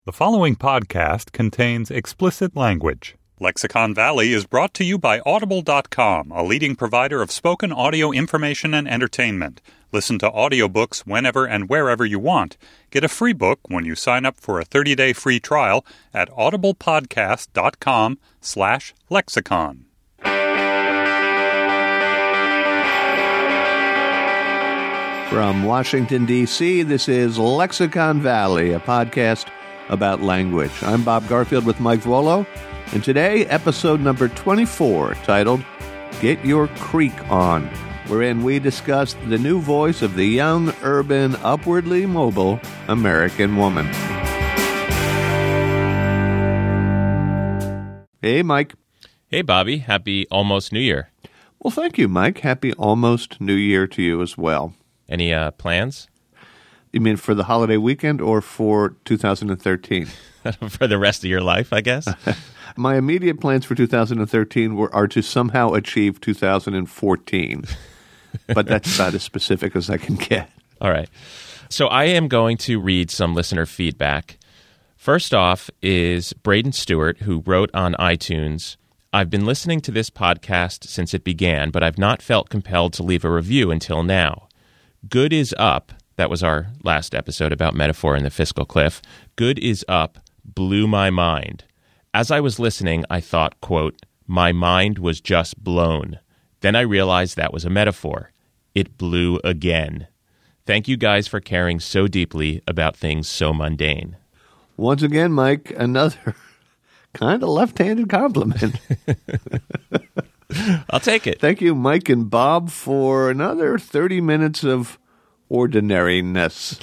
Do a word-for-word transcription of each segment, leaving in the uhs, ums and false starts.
The following podcast contains explicit language. Lexicon Valley is brought to you by Audible dot com, a leading provider of spoken audio information and entertainment. Listen to audiobooks whenever and wherever you want. Get a free book when you sign up for a thirty-day free trial at audiblepodcast.com slash lexicon. From Washington, D C, this is Lexicon Valley, a podcast about language. I'm Bob Garfield with Mike Volo, and today, episode number twenty-four, titled Get Your Creek On, wherein we discuss the new voice of the young, urban, upwardly mobile American woman. Hey, Mike. Hey, Bobby. Happy almost New Year. Well, thank you, Mike. Happy almost New Year to you as well. Any uh, plans? You mean for the holiday weekend or for two thousand thirteen? For the rest of your life, I guess? My immediate plans for two thousand thirteen were are to somehow achieve two thousand fourteen. But that's about as specific as I can get. All right. So I am going to read some listener feedback. First off is Braden Stewart, who wrote on iTunes, "I've been listening to this podcast since it began, but I've not felt compelled to leave a review until now. Good is up." That was our last episode about metaphor and the fiscal cliff. "Good is up blew my mind. As I was listening, I thought, quote, my mind was just blown. Then I realized that was a metaphor. It blew again. Thank you guys for caring so deeply about things so mundane." Once again, Mike, another kind of left-handed compliment. I'll take it. Thank you, Mike and Bob, for another thirty minutes of ordinariness.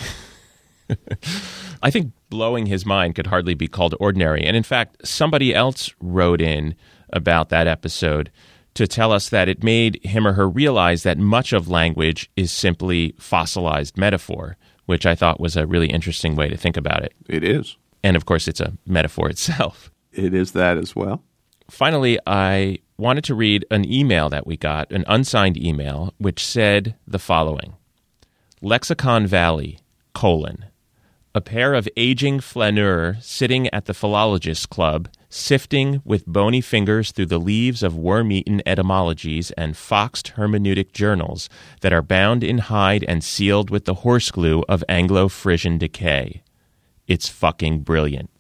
I think blowing his mind could hardly be called ordinary. And in fact, somebody else wrote in about that episode to tell us that it made him or her realize that much of language is simply fossilized metaphor, which I thought was a really interesting way to think about it. It is. And of course, it's a metaphor itself. It is that as well. Finally, I wanted to read an email that we got, an unsigned email, which said the following. Lexicon Valley, colon, a pair of aging flaneurs sitting at the philologist's club, sifting with bony fingers through the leaves of worm-eaten etymologies and foxed hermeneutic journals that are bound in hide and sealed with the horseglue of Anglo-Frisian decay. It's fucking brilliant.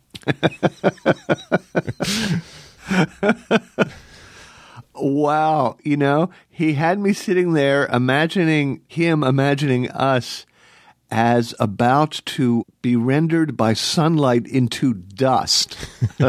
Wow. You know, he had me sitting there imagining him, imagining us as about to be rendered by sunlight into dust.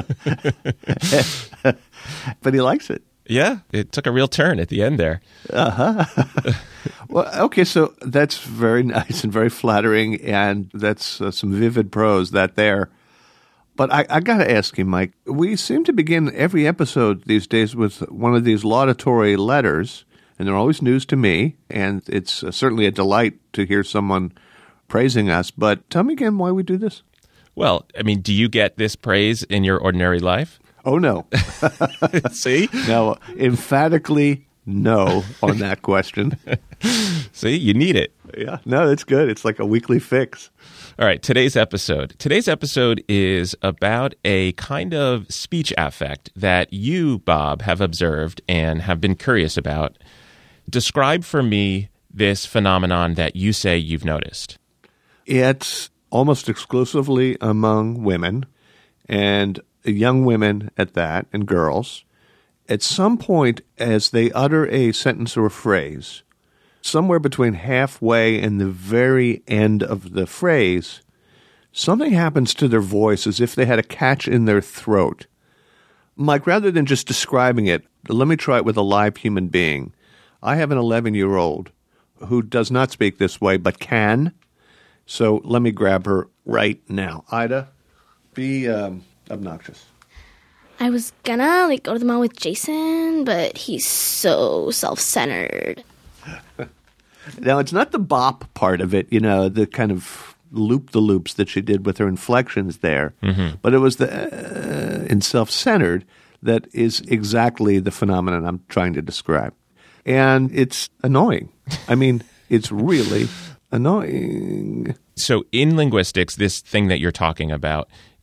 But he likes it. Yeah, it took a real turn at the end there. Uh-huh. Well, okay, so that's very nice and very flattering, and that's uh, some vivid prose, that there. But I, I got to ask you, Mike, we seem to begin every episode these days with one of these laudatory letters, and they're always news to me, and it's uh, certainly a delight to hear someone praising us. But tell me again why we do this. Well, I mean, do you get this praise in your ordinary life? Oh, no. See? No, emphatically no on that question. See, you need it. Yeah, no, that's good. It's like a weekly fix. All right, today's episode. Today's episode is about a kind of speech affect that you, Bob, have observed and have been curious about. Describe for me this phenomenon that you say you've noticed. It's almost exclusively among women, and young women at that, and girls. At some point, as they utter a sentence or a phrase, somewhere between halfway and the very end of the phrase, something happens to their voice as if they had a catch in their throat. Mike, rather than just describing it, let me try it with a live human being. I have an eleven-year-old who does not speak this way, but can. So let me grab her right now. Ida, be um, obnoxious. I was gonna, like, go to the mall with Jason, but he's so self-centered. Now, it's not the bop part of it, you know, the kind of loop-the-loops that she did with her inflections there, mm-hmm. but it was the uh, in self-centered that is exactly the phenomenon I'm trying to describe. And it's annoying. I mean, it's really annoying. So in linguistics, this thing that you're talking about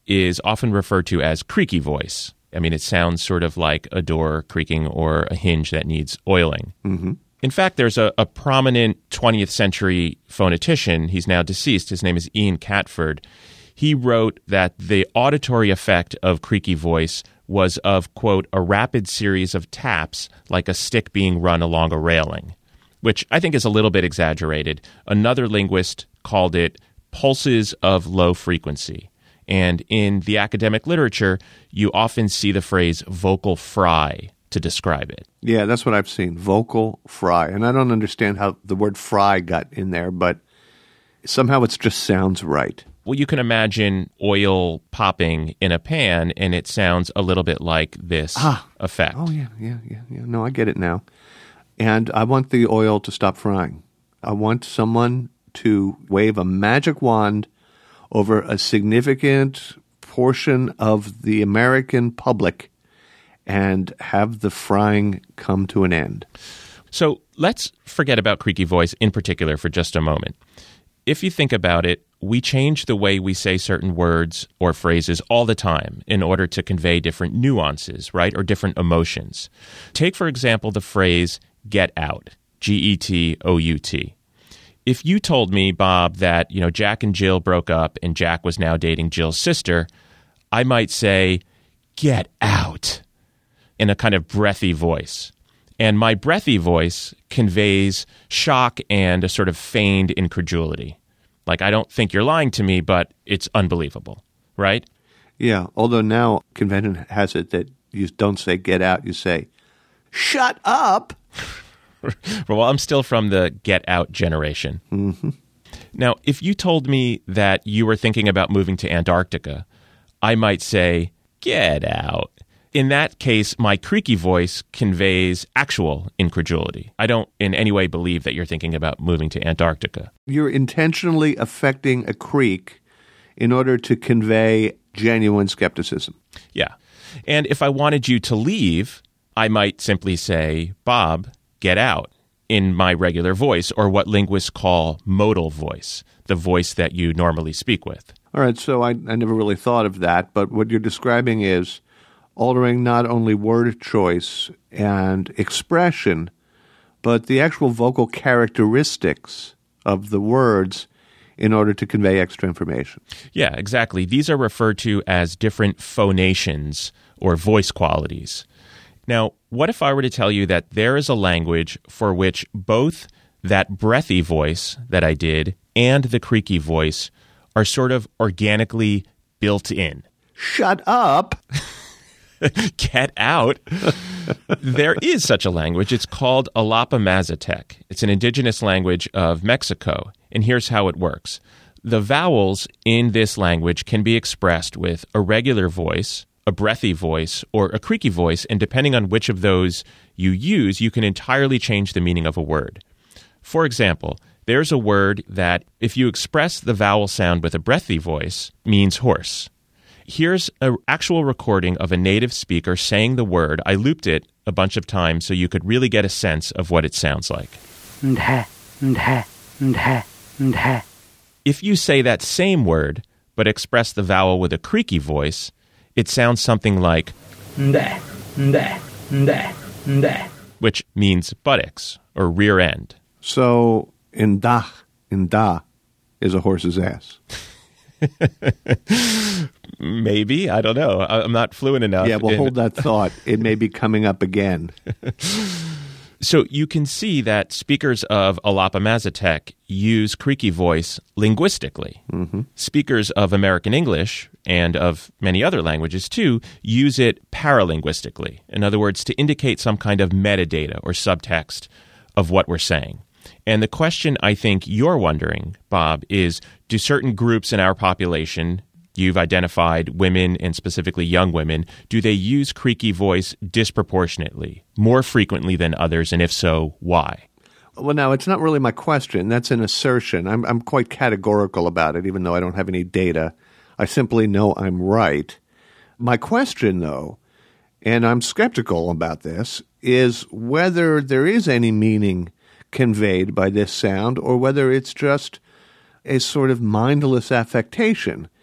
is often referred to as creaky voice. I mean, it sounds sort of like a door creaking or a hinge that needs oiling. Mm-hmm. In fact, there's a, a prominent twentieth century phonetician. He's now deceased. His name is Ian Catford. He wrote that the auditory effect of creaky voice was of, quote, a rapid series of taps like a stick being run along a railing, which I think is a little bit exaggerated. Another linguist called it pulses of low frequency. And in the academic literature, you often see the phrase vocal fry to describe it. Yeah, that's what I've seen, vocal fry. And I don't understand how the word fry got in there, but somehow it just sounds right. Well, you can imagine oil popping in a pan, and it sounds a little bit like this ah. effect. Oh, yeah, yeah, yeah, yeah. No, I get it now. And I want the oil to stop frying. I want someone to wave a magic wand over a significant portion of the American public and have the frying come to an end. So let's forget about creaky voice in particular for just a moment. If you think about it, we change the way we say certain words or phrases all the time in order to convey different nuances, right, or different emotions. Take, for example, the phrase get out, G E T O U T. If you told me, Bob, that, you know, Jack and Jill broke up and Jack was now dating Jill's sister, I might say, get out, in a kind of breathy voice. And my breathy voice conveys shock and a sort of feigned incredulity. Like, I don't think you're lying to me, but it's unbelievable, right? Yeah, although now convention has it that you don't say get out, you say, shut up. Well, I'm still from the get out generation. Mm-hmm. Now, if you told me that you were thinking about moving to Antarctica, I might say, get out. In that case, my creaky voice conveys actual incredulity. I don't in any way believe that you're thinking about moving to Antarctica. You're intentionally affecting a creak in order to convey genuine skepticism. Yeah. And if I wanted you to leave, I might simply say, Bob, get out, in my regular voice, or what linguists call modal voice, the voice that you normally speak with. All right, so I, I never really thought of that, but what you're describing is altering not only word choice and expression, but the actual vocal characteristics of the words in order to convey extra information. Yeah, exactly. These are referred to as different phonations or voice qualities. Now, what if I were to tell you that there is a language for which both that breathy voice that I did and the creaky voice are sort of organically built in? Shut up! Get out. There is such a language. It's called Alapa Mazatec. It's an indigenous language of Mexico, and here's how it works. The vowels in this language can be expressed with a regular voice, a breathy voice, or a creaky voice, and depending on which of those you use, you can entirely change the meaning of a word. For example, there's a word that, if you express the vowel sound with a breathy voice, means horse. Here's an actual recording of a native speaker saying the word. I looped it a bunch of times so you could really get a sense of what it sounds like. If you say that same word, but express the vowel with a creaky voice, it sounds something like which means buttocks or rear end. So, indah, indah is a horse's ass. Maybe. I don't know. I'm not fluent enough. Yeah, well, in... hold that thought. It may be coming up again. So you can see that speakers of Alapa Mazatec use creaky voice linguistically. Mm-hmm. Speakers of American English and of many other languages, too, use it paralinguistically. In other words, to indicate some kind of metadata or subtext of what we're saying. And the question I think you're wondering, Bob, is do certain groups in our population, you've identified women and specifically young women, do they use creaky voice disproportionately, more frequently than others, and if so, why? Well, now, it's not really my question. That's an assertion. I'm, I'm quite categorical about it, even though I don't have any data. I simply know I'm right. My question, though, and I'm skeptical about this, is whether there is any meaning conveyed by this sound or whether it's just a sort of mindless affectation.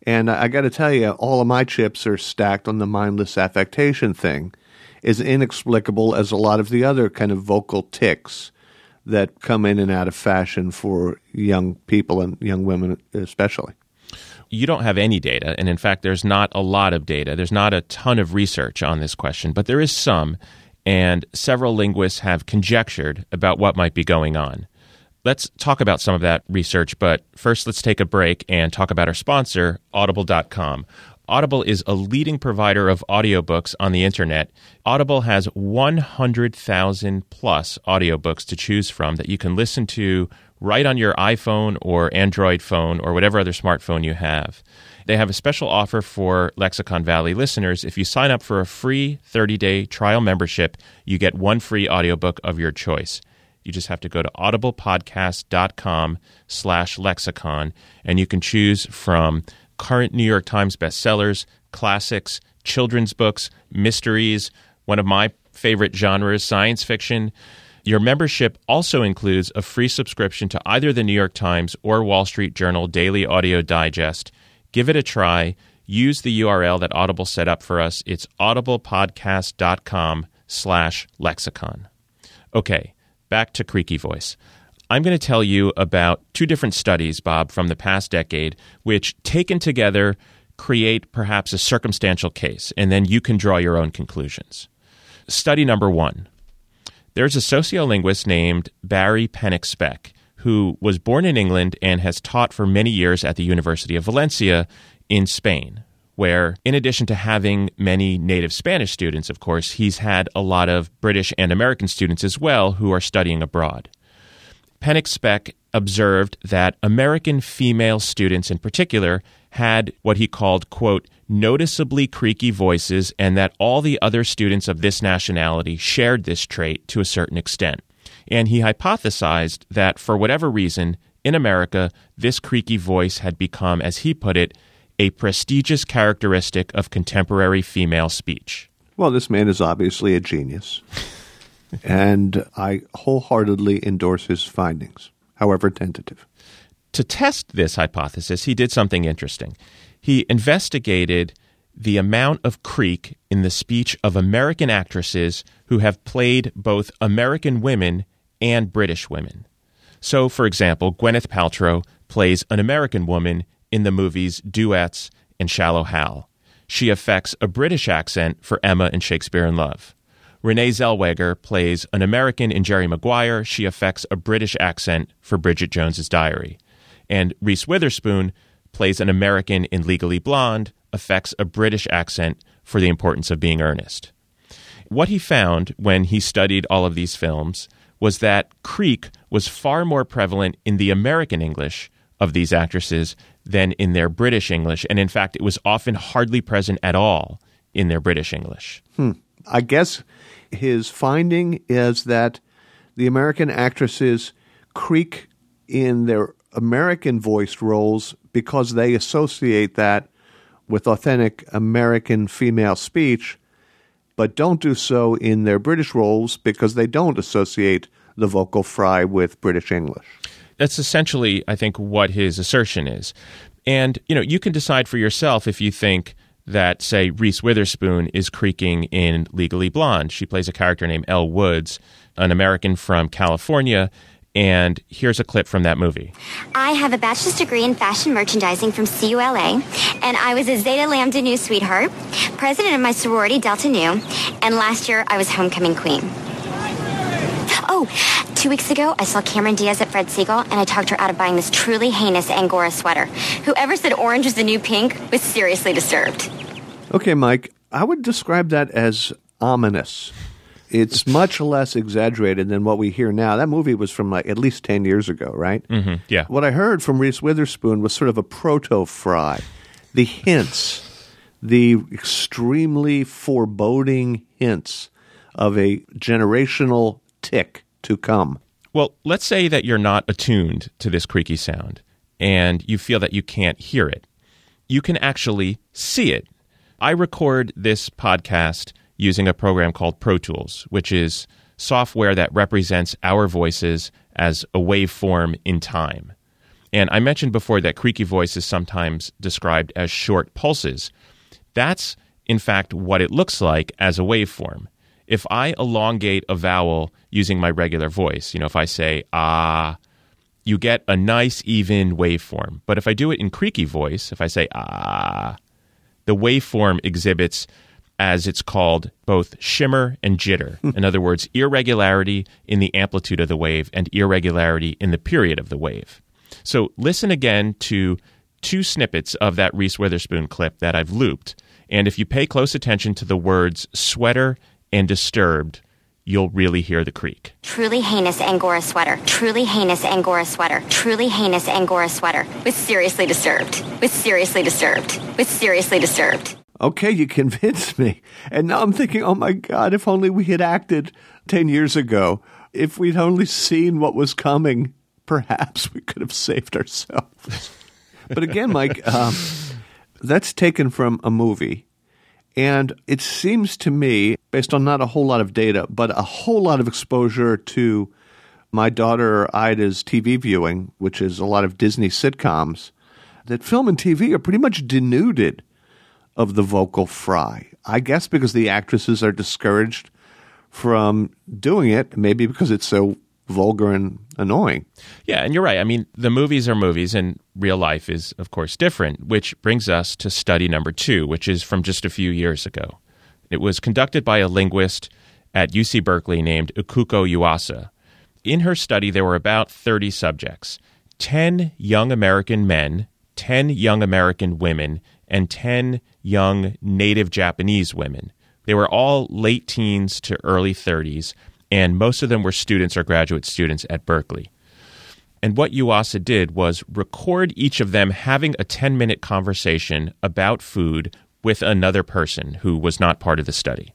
And I, I got to tell you, all of my chips are stacked on the mindless affectation thing, as inexplicable as a lot of the other kind of vocal tics that come in and out of fashion for young people and young women especially. You don't have any data, and in fact, there's not a lot of data. There's not a ton of research on this question, but there is some, and several linguists have conjectured about what might be going on. Let's talk about some of that research, but first let's take a break and talk about our sponsor, Audible dot com. Audible is a leading provider of audiobooks on the internet. Audible has one hundred thousand plus audiobooks to choose from that you can listen to right on your iPhone or Android phone or whatever other smartphone you have. They have a special offer for Lexicon Valley listeners. If you sign up for a free thirty-day trial membership, you get one free audiobook of your choice. You just have to go to audiblepodcast.com slash lexicon, and you can choose from current New York Times bestsellers, classics, children's books, mysteries, one of my favorite genres, science fiction. Your membership also includes a free subscription to either the New York Times or Wall Street Journal Daily Audio Digest. Give it a try. Use the U R L that Audible set up for us. It's audiblepodcast.com slash lexicon. Okay. Back to Creaky Voice. I'm going to tell you about two different studies, Bob, from the past decade, which, taken together, create perhaps a circumstantial case, and then you can draw your own conclusions. Study number one. There's a sociolinguist named Barry Pennock-Speck, who was born in England and has taught for many years at the University of Valencia in Spain, where, in addition to having many native Spanish students, of course, he's had a lot of British and American students as well who are studying abroad. Pennock-Speck observed that American female students in particular had what he called, quote, noticeably creaky voices, and that all the other students of this nationality shared this trait to a certain extent. And he hypothesized that, for whatever reason, in America, this creaky voice had become, as he put it, a prestigious characteristic of contemporary female speech. Well, this man is obviously a genius, and I wholeheartedly endorse his findings, however tentative. To test this hypothesis, he did something interesting. He investigated the amount of creak in the speech of American actresses who have played both American women and British women. So, for example, Gwyneth Paltrow plays an American woman in the movies Duets and Shallow Hal. She affects a British accent for Emma in Shakespeare in Love. Renee Zellweger plays an American in Jerry Maguire. She affects a British accent for Bridget Jones's Diary. And Reese Witherspoon plays an American in Legally Blonde, affects a British accent for The Importance of Being Earnest. What he found when he studied all of these films was that creak was far more prevalent in the American English of these actresses than in their British English, and in fact, it was often hardly present at all in their British English. Hmm. I guess his finding is that the American actresses creak in their American voiced roles because they associate that with authentic American female speech, but don't do so in their British roles because they don't associate the vocal fry with British English. That's essentially, I think, what his assertion is. And, you know, you can decide for yourself if you think that, say, Reese Witherspoon is creaking in Legally Blonde. She plays a character named Elle Woods, an American from California, and here's a clip from that movie. I have a bachelor's degree in fashion merchandising from C U L A, and I was a Zeta Lambda Nu sweetheart, president of my sorority, Delta Nu, and last year I was homecoming queen. Oh, two weeks ago, I saw Cameron Diaz at Fred Segal, and I talked her out of buying this truly heinous Angora sweater. Whoever said orange was the new pink was seriously disturbed. Okay, Mike, I would describe that as ominous. It's much less exaggerated than what we hear now. That movie was from like at least ten years ago, right? Mm-hmm, yeah. What I heard from Reese Witherspoon was sort of a proto-fry. The hints, the extremely foreboding hints of a generational tick to come. Well, let's say that you're not attuned to this creaky sound and you feel that you can't hear it. You can actually see it. I record this podcast using a program called Pro Tools, which is software that represents our voices as a waveform in time. And I mentioned before that creaky voice is sometimes described as short pulses. That's, in fact, what it looks like as a waveform. If I elongate a vowel using my regular voice, you know, if I say, ah, you get a nice, even waveform. But if I do it in creaky voice, if I say, ah, the waveform exhibits, as it's called, both shimmer and jitter. In other words, irregularity in the amplitude of the wave and irregularity in the period of the wave. So listen again to two snippets of that Reese Witherspoon clip that I've looped. And if you pay close attention to the words sweater and disturbed, you'll really hear the creak. Truly heinous Angora sweater. Truly heinous Angora sweater. Truly heinous Angora sweater. Was seriously disturbed. Was seriously disturbed. Was seriously disturbed. Okay, you convinced me. And now I'm thinking, oh my God, if only we had acted ten years ago. If we'd only seen what was coming, perhaps we could have saved ourselves. But again, Mike, um, that's taken from a movie. And it seems to me, based on not a whole lot of data, but a whole lot of exposure to my daughter Ida's T V viewing, which is a lot of Disney sitcoms, that film and T V are pretty much denuded of the vocal fry. I guess because the actresses are discouraged from doing it, maybe because it's so vulgar and annoying. Yeah, and you're right. I mean, the movies are movies, and real life is, of course, different, which brings us to study number two, which is from just a few years ago. It was conducted by a linguist at U C Berkeley named Ikuko Yuasa. In her study, there were about thirty subjects, ten young American men, ten young American women, and ten young native Japanese women. They were all late teens to early thirties, and most of them were students or graduate students at Berkeley. And what Yuasa did was record each of them having a ten-minute conversation about food with another person who was not part of the study.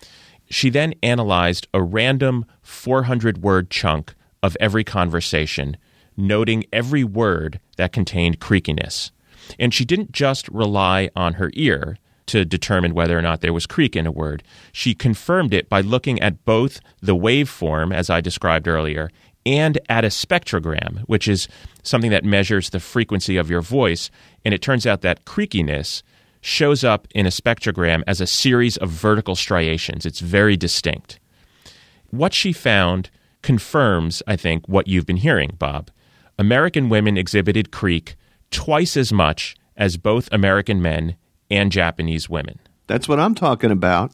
She then analyzed a random four hundred word chunk of every conversation, noting every word that contained creakiness. And she didn't just rely on her ear to determine whether or not there was creak in a word. She confirmed it by looking at both the waveform, as I described earlier, and at a spectrogram, which is something that measures the frequency of your voice. And it turns out that creakiness shows up in a spectrogram as a series of vertical striations. It's very distinct. What she found confirms, I think, what you've been hearing, Bob. American women exhibited creak twice as much as both American men and Japanese women. That's what I'm talking about.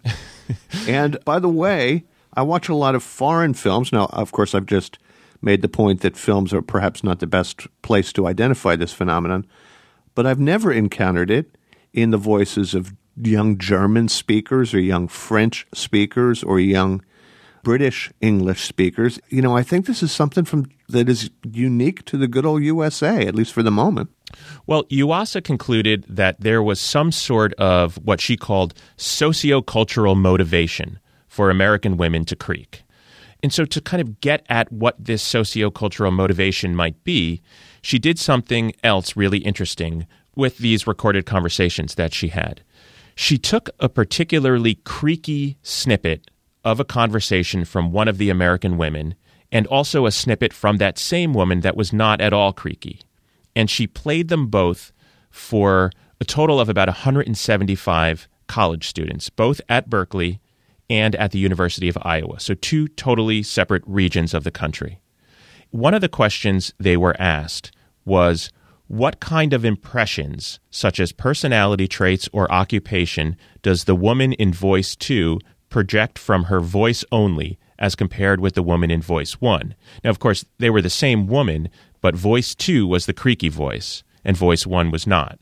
And by the way, I watch a lot of foreign films. Now, of course, I've just made the point that films are perhaps not the best place to identify this phenomenon, but I've never encountered it in the voices of young German speakers or young French speakers or young British English speakers. You know, I think this is something from that is unique to the good old U S A, at least for the moment. Well, Yuasa concluded that there was some sort of what she called sociocultural motivation for American women to creak. And so to kind of get at what this sociocultural motivation might be, she did something else really interesting with these recorded conversations that she had. She took a particularly creaky snippet of a conversation from one of the American women and also a snippet from that same woman that was not at all creaky. And she played them both for a total of about one hundred seventy-five college students, both at Berkeley and at the University of Iowa, so two totally separate regions of the country. One of the questions they were asked was, what kind of impressions, such as personality traits or occupation, does the woman in voice two project from her voice only as compared with the woman in voice one? Now, of course, they were the same woman, but voice two was the creaky voice, and voice one was not.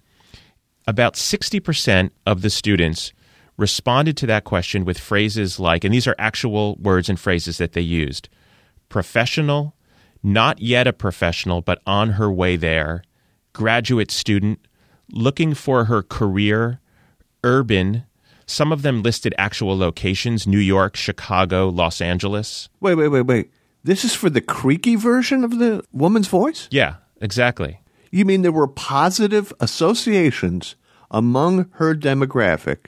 About sixty percent of the students responded to that question with phrases like, and these are actual words and phrases that they used, professional, not yet a professional, but on her way there, graduate student, looking for her career, urban. Some of them listed actual locations, New York, Chicago, Los Angeles. Wait, wait, wait, wait. This is for the creaky version of the woman's voice? Yeah, exactly. You mean there were positive associations among her demographic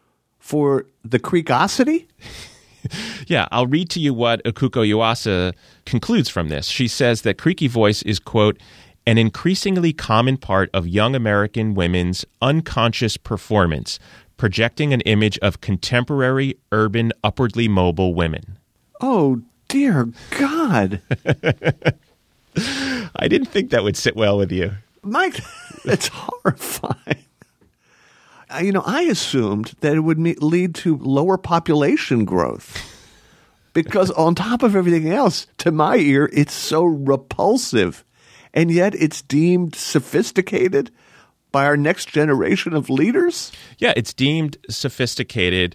for the creakosity? Yeah, I'll read to you what Ikuko Yuasa concludes from this. She says that creaky voice is, quote, an increasingly common part of young American women's unconscious performance, projecting an image of contemporary, urban, upwardly mobile women. Oh, dear God. I didn't think that would sit well with you. Mike, it's horrifying. You know, I assumed that it would me- lead to lower population growth because on top of everything else, to my ear, it's so repulsive. And yet it's deemed sophisticated by our next generation of leaders? Yeah, it's deemed sophisticated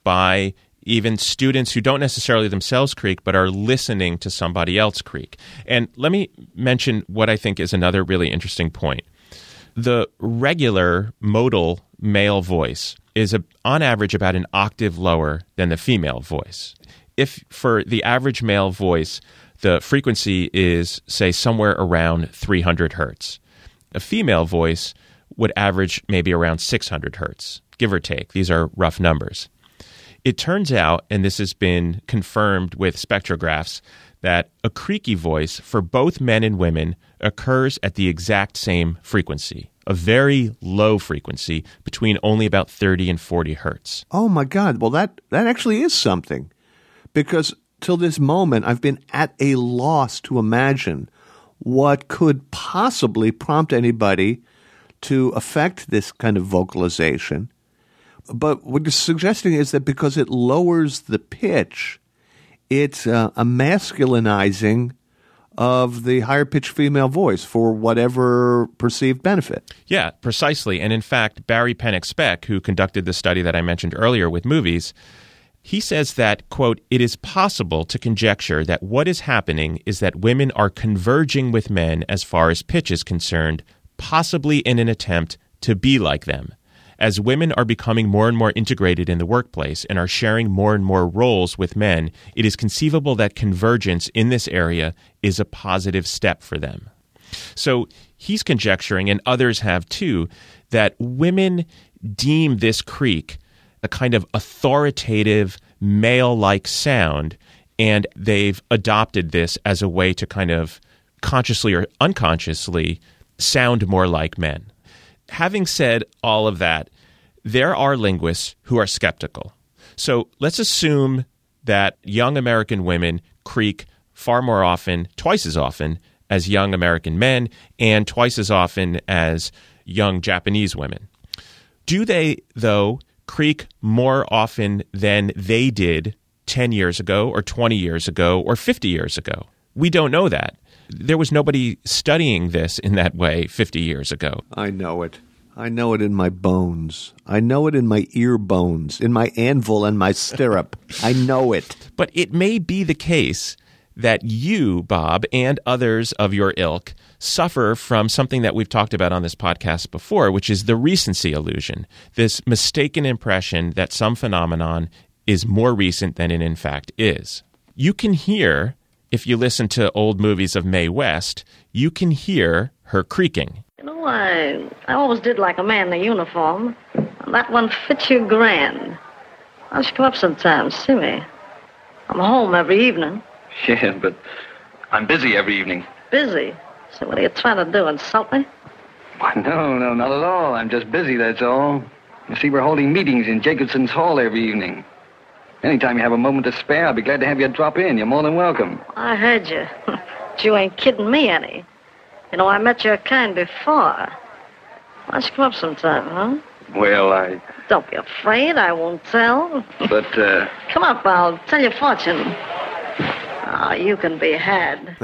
by even students who don't necessarily themselves creak, but are listening to somebody else creak. And let me mention what I think is another really interesting point. The regular modal male voice is, a, on average, about an octave lower than the female voice. If for the average male voice, the frequency is, say, somewhere around three hundred hertz. A female voice would average maybe around six hundred hertz, give or take. These are rough numbers. It turns out, and this has been confirmed with spectrographs, that a creaky voice for both men and women occurs at the exact same frequency, a very low frequency between only about thirty and forty hertz. Oh, my God. Well, that, that actually is something, because till this moment, I've been at a loss to imagine what could possibly prompt anybody to affect this kind of vocalization. But what you're suggesting is that because it lowers the pitch, it's uh, a masculinizing of the higher-pitched female voice for whatever perceived benefit. Yeah, precisely. And in fact, Barry Pennock Speck, who conducted the study that I mentioned earlier with movies, he says that, quote, it is possible to conjecture that what is happening is that women are converging with men as far as pitch is concerned, possibly in an attempt to be like them. As women are becoming more and more integrated in the workplace and are sharing more and more roles with men, it is conceivable that convergence in this area is a positive step for them. So he's conjecturing, and others have too, that women deem this creak a kind of authoritative, male-like sound, and they've adopted this as a way to kind of consciously or unconsciously sound more like men. Having said all of that, there are linguists who are skeptical. So let's assume that young American women creak far more often, twice as often, as young American men, and twice as often as young Japanese women. Do they, though, creak more often than they did ten years ago or twenty years ago or fifty years ago? We don't know that. There was nobody studying this in that way fifty years ago. I know it. I know it in my bones. I know it in my ear bones, in my anvil and my stirrup. I know it. But it may be the case that you, Bob, and others of your ilk suffer from something that we've talked about on this podcast before, which is the recency illusion, this mistaken impression that some phenomenon is more recent than it in fact is. You can hear, if you listen to old movies of Mae West, you can hear her creaking. You know, I, I always did like a man in a uniform, and that one fits you grand. Why don't you come up sometime, see me? I'm home every evening. Yeah, but I'm busy every evening. Busy? So what are you trying to do, insult me? Why, no, no, not at all. I'm just busy, that's all. You see, we're holding meetings in Jacobson's Hall every evening. Anytime you have a moment to spare, I'll be glad to have you drop in. You're more than welcome. I heard you. But you ain't kidding me any. You know, I met your kind before. Why don't you come up sometime, huh? Well, I... Don't be afraid, I won't tell. But, uh... Come up, I'll tell your fortune. Oh, you can be had.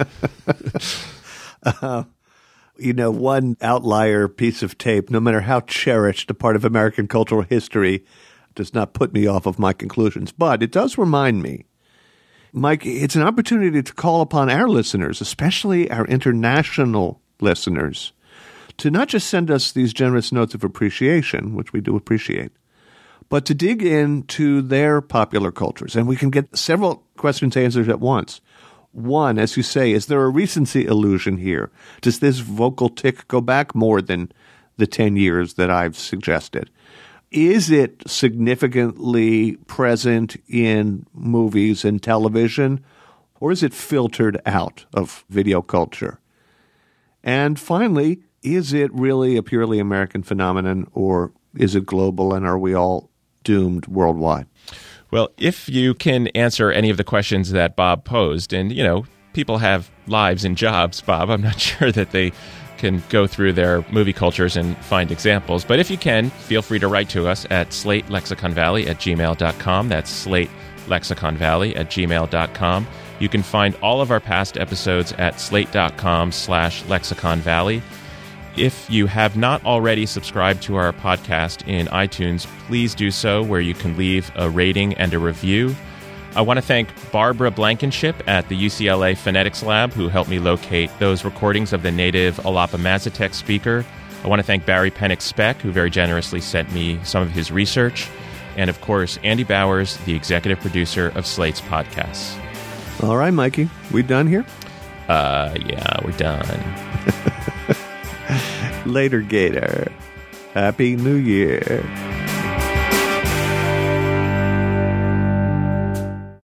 uh, you know, one outlier piece of tape, no matter how cherished a part of American cultural history, does not put me off of my conclusions. But it does remind me, Mike, it's an opportunity to call upon our listeners, especially our international listeners, to not just send us these generous notes of appreciation, which we do appreciate, but to dig into their popular cultures. And we can get several questions answered at once. One, as you say, is there a recency illusion here? Does this vocal tick go back more than the ten years that I've suggested? Is it significantly present in movies and television, or is it filtered out of video culture? And finally, is it really a purely American phenomenon, or is it global, and are we all doomed worldwide? Well, if you can answer any of the questions that Bob posed, and, you know, people have lives and jobs, Bob, I'm not sure that they can go through their movie cultures and find examples. But if you can, feel free to write to us at slate lexicon valley at gmail dot com. That's slate lexicon valley at gmail dot com. You can find all of our past episodes at slate.com slash lexicon valley. If you have not already subscribed to our podcast in iTunes, please do so, where you can leave a rating and a review. I want to thank Barbara Blankenship at the U C L A Phonetics Lab, who helped me locate those recordings of the native Alapa Mazatec speaker. I want to thank Barry Pennick-Speck, who very generously sent me some of his research. And, of course, Andy Bowers, the executive producer of Slate's podcasts. All right, Mikey, we done here? Uh, yeah, we're done. Later, Gator. Happy New Year.